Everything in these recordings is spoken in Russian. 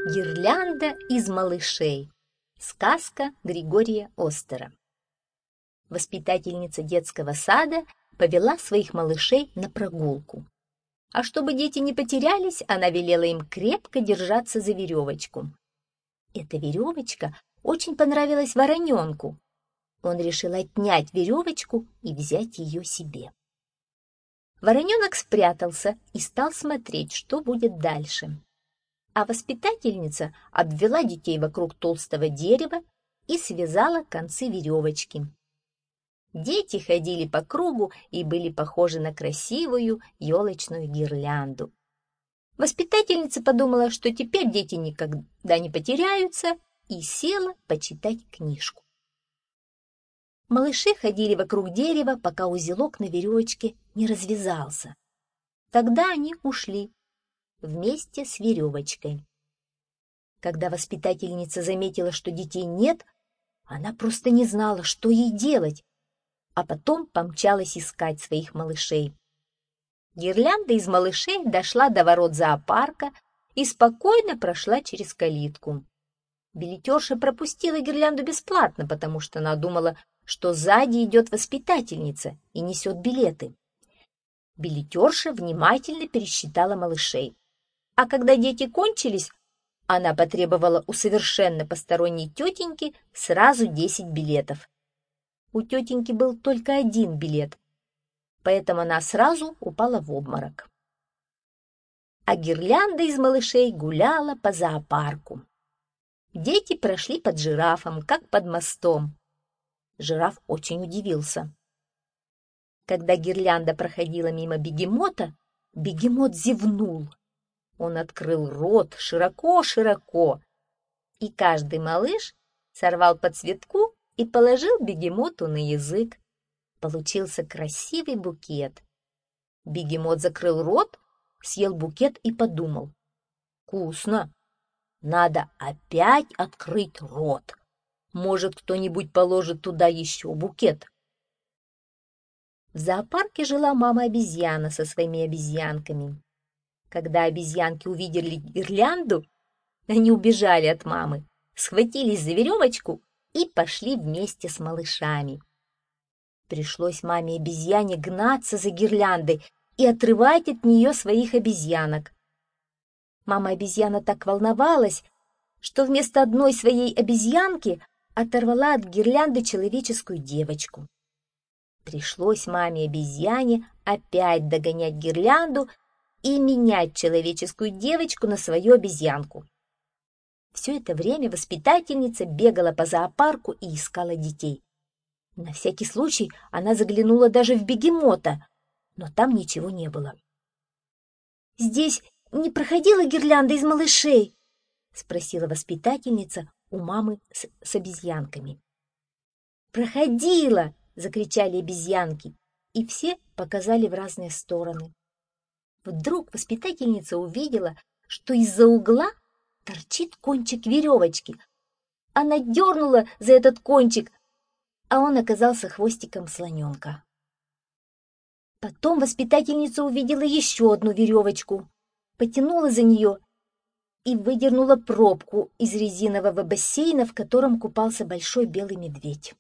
Гирлянда из малышей. Сказка Григория Остера. Воспитательница детского сада повела своих малышей на прогулку. А чтобы дети не потерялись, она велела им крепко держаться за веревочку. Эта веревочка очень понравилась вороненку. Он решил отнять веревочку и взять ее себе. Вороненок спрятался и стал смотреть, что будет дальше. А воспитательница обвела детей вокруг толстого дерева и связала концы веревочки. Дети ходили по кругу и были похожи на красивую елочную гирлянду. Воспитательница подумала, что теперь дети никогда не потеряются, и села почитать книжку. Малыши ходили вокруг дерева, пока узелок на веревочке не развязался. Тогда они ушли вместе с веревочкой. Когда воспитательница заметила, что детей нет, она просто не знала, что ей делать, а потом помчалась искать своих малышей. Гирлянда из малышей дошла до ворот зоопарка и спокойно прошла через калитку. Билетерша пропустила гирлянду бесплатно, потому что она думала, что сзади идет воспитательница и несет билеты. Билетерша внимательно пересчитала малышей. А когда дети кончились, она потребовала у совершенно посторонней тетеньки сразу 10 билетов. У тетеньки был только один билет, поэтому она сразу упала в обморок. А гирлянда из малышей гуляла по зоопарку. Дети прошли под жирафом, как под мостом. Жираф очень удивился. Когда гирлянда проходила мимо бегемота, бегемот зевнул. Он открыл рот широко-широко, и каждый малыш сорвал по цветку и положил бегемоту на язык. Получился красивый букет. Бегемот закрыл рот, съел букет и подумал: «Вкусно! Надо опять открыть рот. Может, кто-нибудь положит туда еще букет?» В зоопарке жила мама-обезьяна со своими обезьянками. Когда обезьянки увидели гирлянду, они убежали от мамы, схватились за веревочку и пошли вместе с малышами. Пришлось маме-обезьяне гнаться за гирляндой и отрывать от нее своих обезьянок. Мама-обезьяна так волновалась, что вместо одной своей обезьянки оторвала от гирлянды человеческую девочку. Пришлось маме-обезьяне опять догонять гирлянду и менять человеческую девочку на свою обезьянку. Все это время воспитательница бегала по зоопарку и искала детей. На всякий случай она заглянула даже в бегемота, но там ничего не было. «Здесь не проходила гирлянда из малышей?» — спросила воспитательница у мамы с обезьянками. «Проходила!» — закричали обезьянки, и все показали в разные стороны. Вдруг воспитательница увидела, что из-за угла торчит кончик веревочки. Она дернула за этот кончик, а он оказался хвостиком слоненка. Потом воспитательница увидела еще одну веревочку, потянула за нее и выдернула пробку из резинового бассейна, в котором купался большой белый медведь.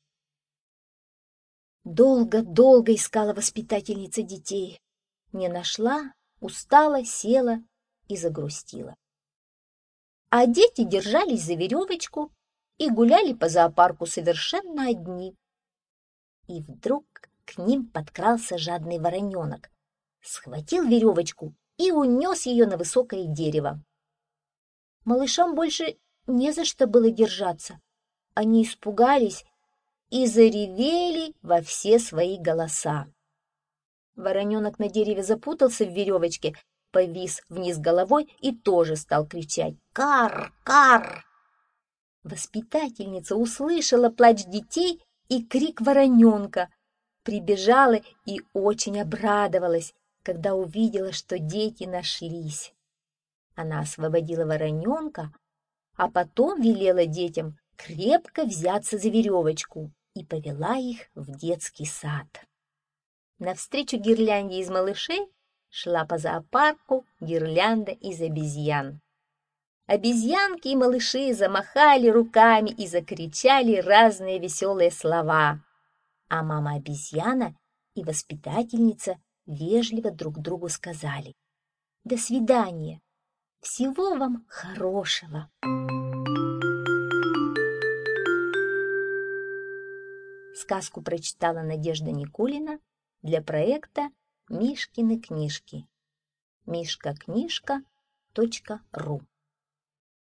Долго-долго искала воспитательница детей. Не нашла, устала, села и загрустила. А дети держались за веревочку и гуляли по зоопарку совершенно одни. И вдруг к ним подкрался жадный вороненок, схватил веревочку и унес ее на высокое дерево. Малышам больше не за что было держаться. Они испугались и заревели во все свои голоса. Вороненок на дереве запутался в веревочке, повис вниз головой и тоже стал кричать: «Кар! Кар!». Воспитательница услышала плач детей и крик вороненка, прибежала и очень обрадовалась, когда увидела, что дети нашлись. Она освободила вороненка, а потом велела детям крепко взяться за веревочку и повела их в детский сад. Навстречу гирлянде из малышей шла по зоопарку гирлянда из обезьян. Обезьянки и малыши замахали руками и закричали разные веселые слова, а мама-обезьяна и воспитательница вежливо друг другу сказали: «До свидания! Всего вам хорошего!» Сказку прочитала Надежда Никулина для проекта «Мишкины книжки». Мишкакнижка.ру